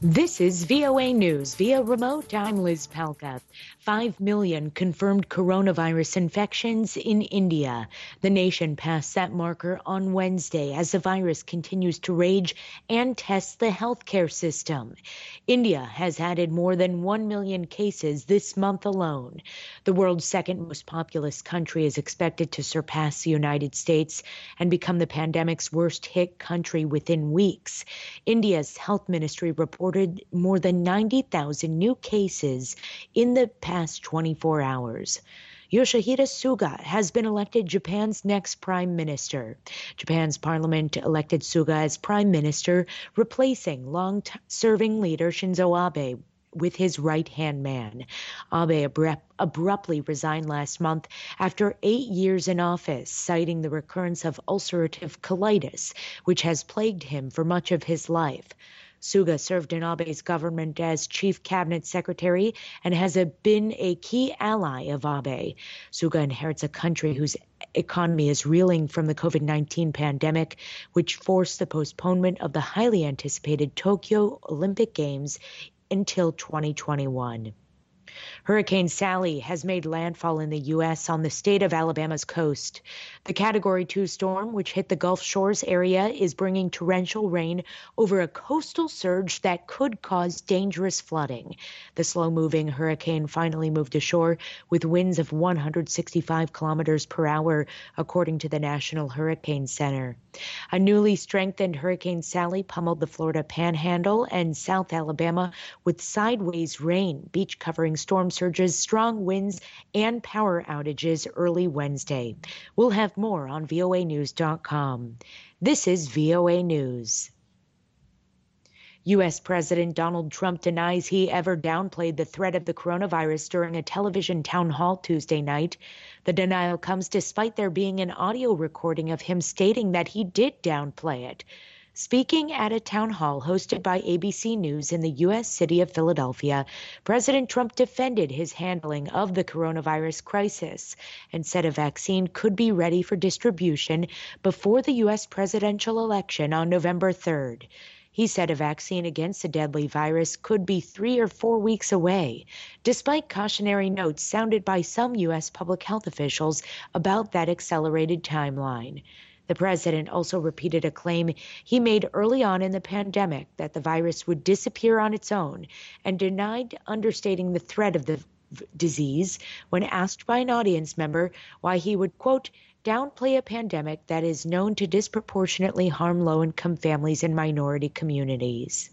This is VOA News. Via remote, I'm Liz Palka. 5 million confirmed coronavirus infections in India. The nation passed that marker on Wednesday as the virus continues to rage and test the healthcare system. India has added more than 1 million cases this month alone. The world's second most populous country is expected to surpass the United States and become the pandemic's worst hit country within weeks. India's health ministry reported more than 90,000 new cases in the past 24 hours. Yoshihide Suga has been elected Japan's next prime minister. Japan's parliament elected Suga as prime minister, replacing long-serving leader Shinzo Abe with his right-hand man. Abe abruptly resigned last month after 8 years in office, citing the recurrence of ulcerative colitis, which has plagued him for much of his life. Suga served in Abe's government as chief cabinet secretary and has been a key ally of Abe. Suga inherits a country whose economy is reeling from the COVID-19 pandemic, which forced the postponement of the highly anticipated Tokyo Olympic Games until 2021. Hurricane Sally has made landfall in the U.S. on the state of Alabama's coast. The Category 2 storm, which hit the Gulf Shores area, is bringing torrential rain over a coastal surge that could cause dangerous flooding. The slow-moving hurricane finally moved ashore with winds of 165 kilometers per hour, according to the National Hurricane Center. A newly strengthened Hurricane Sally pummeled the Florida Panhandle and South Alabama with sideways rain, beach covering storm surges, strong winds, and power outages early Wednesday. We'll have more on voanews.com. This is VOA News. U.S. President Donald Trump denies he ever downplayed the threat of the coronavirus during a television town hall Tuesday night. The denial comes despite there being an audio recording of him stating that he did downplay it. Speaking at a town hall hosted by ABC News in the U.S. city of Philadelphia, President Trump defended his handling of the coronavirus crisis and said a vaccine could be ready for distribution before the U.S. presidential election on November 3rd. He said a vaccine against the deadly virus could be 3 or 4 weeks away, despite cautionary notes sounded by some U.S. public health officials about that accelerated timeline. The president also repeated a claim he made early on in the pandemic that the virus would disappear on its own and denied understating the threat of the disease when asked by an audience member why he would, quote, downplay a pandemic that is known to disproportionately harm low-income families and minority communities.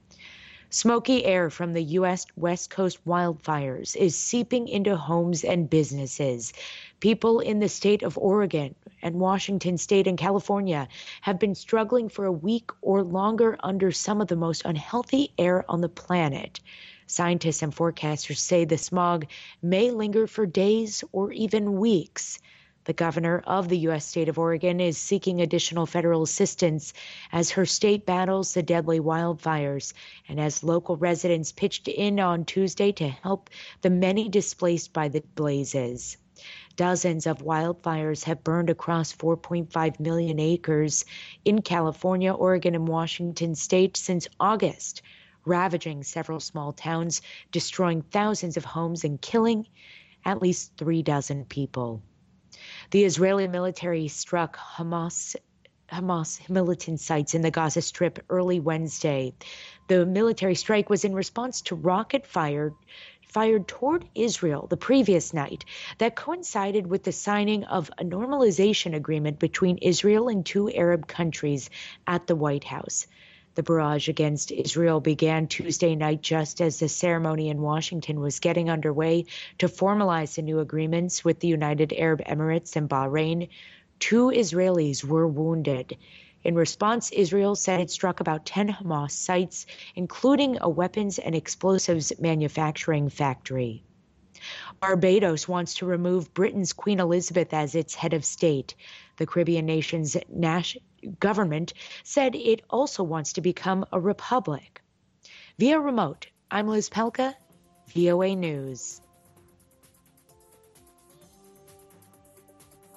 Smoky air from the U.S. West Coast wildfires is seeping into homes and businesses. People in the state of Oregon and Washington State and California have been struggling for a week or longer under some of the most unhealthy air on the planet. Scientists and forecasters say the smog may linger for days or even weeks. The governor of the U.S. state of Oregon is seeking additional federal assistance as her state battles the deadly wildfires and as local residents pitched in on Tuesday to help the many displaced by the blazes. Dozens of wildfires have burned across 4.5 million acres in California, Oregon, and Washington state since August, ravaging several small towns, destroying thousands of homes, and killing at least 36 people. The Israeli military struck Hamas militant sites in the Gaza Strip early Wednesday. The military strike was in response to rocket fired toward Israel the previous night that coincided with the signing of a normalization agreement between Israel and 2 Arab countries at the White House. The barrage against Israel began Tuesday night just as the ceremony in Washington was getting underway to formalize the new agreements with the United Arab Emirates and Bahrain. 2 Israelis were wounded. In response, Israel said it struck about 10 Hamas sites, including a weapons and explosives manufacturing factory. Barbados wants to remove Britain's Queen Elizabeth as its head of state. The Caribbean nation's government said it also wants to become a republic. Via remote, I'm Liz Pelka, VOA News.